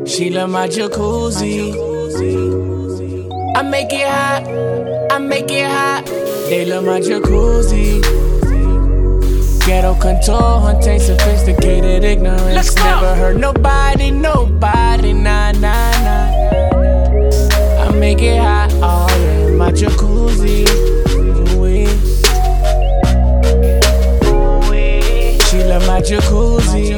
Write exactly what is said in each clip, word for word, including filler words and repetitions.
She love my jacuzzi. I make it hot, I make it hot. They love my jacuzzi. Ghetto contour, hunting, sophisticated ignorance. Never hurt nobody, nobody, nah, nah, nah. I make it hot, oh yeah, my jacuzzi. Ooh-wee. Ooh-wee. She love my jacuzzi.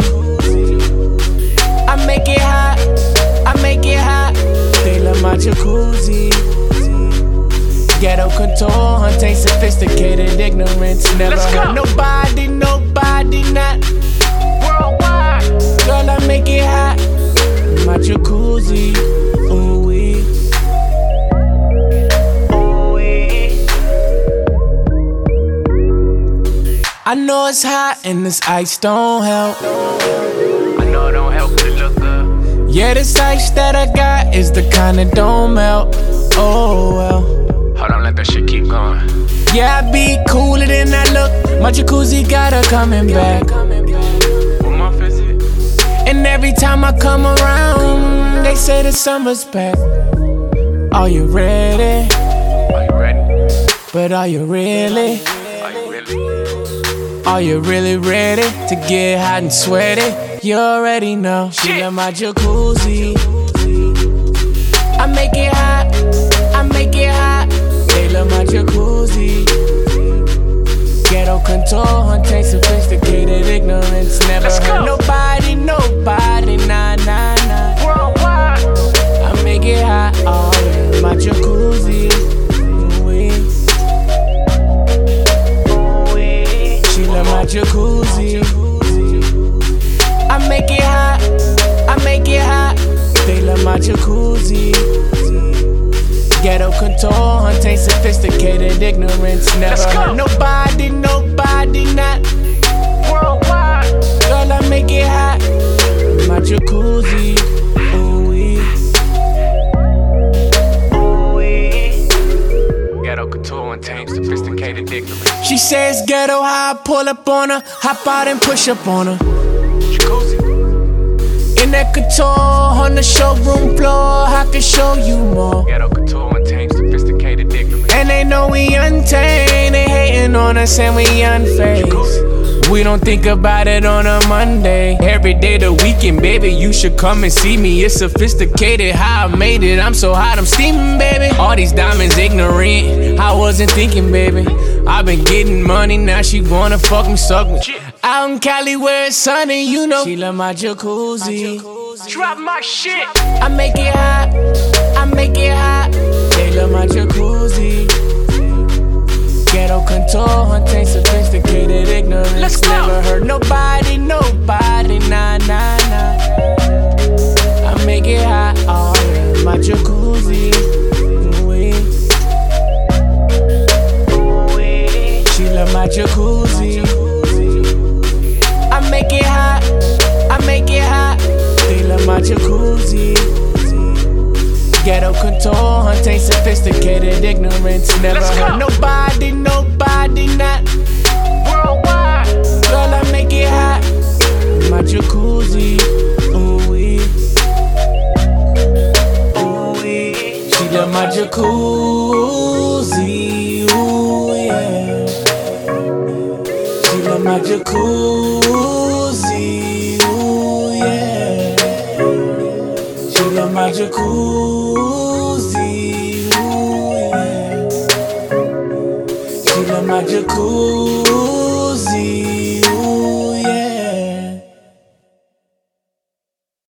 I make it hot, I make it hot. They love my jacuzzi. Ghetto contour, hunting, sophisticated ignorance. Never hurt nobody, nobody, not worldwide. Girl, I make it hot, my jacuzzi. Ooh-wee. Ooh-wee. I know it's hot and this ice don't help. I know it don't help, but it look good. Yeah, this ice that I got is the kind that don't melt. Oh well. Hold on, let that shit keep going. Yeah, I be cooler than I look. My jacuzzi got her coming back. What month is it? And every time I come around, they say the summer's back. Are you ready? Are you ready? But are you really? Are you really? Are you really ready to get hot and sweaty? You already know. She love my jacuzzi. I make it hot, I make it hot. They love my jacuzzi. Ghetto contour, hunting, sophisticated ignorance. Never hurt nobody, nobody, nah, nah, nah. Worldwide. I make it hot, oh yeah, my jacuzzi. Ooh-wee. Ooh-wee. She love my jacuzzi. I make it hot, I make it hot. They love my jacuzzi. Ghetto contour, hunting, sophisticated ignorance. Never hurt nobody, nobody, not Worldwide. girl, I make it hot, my jacuzzi. Ooh-wee. Ooh-wee. Ghetto couture and tame, sophisticated ignorance. She says ghetto, how I pull up on her, hop out and push up on her. Jacuzzi. In that couture, on the showroom floor, I can show you more. Ghetto couture and tame, sophisticated ignorance. And they know we untamed, they hating on us and we unfazed. We don't think about it on a Monday. Every day the weekend, baby, you should come and see me. It's sophisticated how I made it. I'm so hot, I'm steaming, baby. All these diamonds ignorant, I wasn't thinking, baby. I've been getting money, now she wanna fuck me, suck me. Out in Cali where it's sunny, you know. She love my jacuzzi. Drop my shit. I make it hot, I make it hot. They love my jacuzzi. Ghetto contour, hunting, sophisticated ignorance. Let's go. Never hurt nobody, nobody, nah, nah, nah. I make it hot, oh yeah, my jacuzzi. Ooh-wee. Ooh-wee. She love my jacuzzi. I make it hot, I make it hot. They love my jacuzzi. Ghetto contour, hunting, sophisticated ignorance. Never hurt nobody, nobody, not Worldwide. girl, I make it hot, my jacuzzi. Ooh-wee. Ooh-wee. She love my jacuzzi. Ooh, yeah. She love my jacuzzi. Ooh, yeah. She love my jacuzzi. Ooh, yeah. She love my jacuzzi.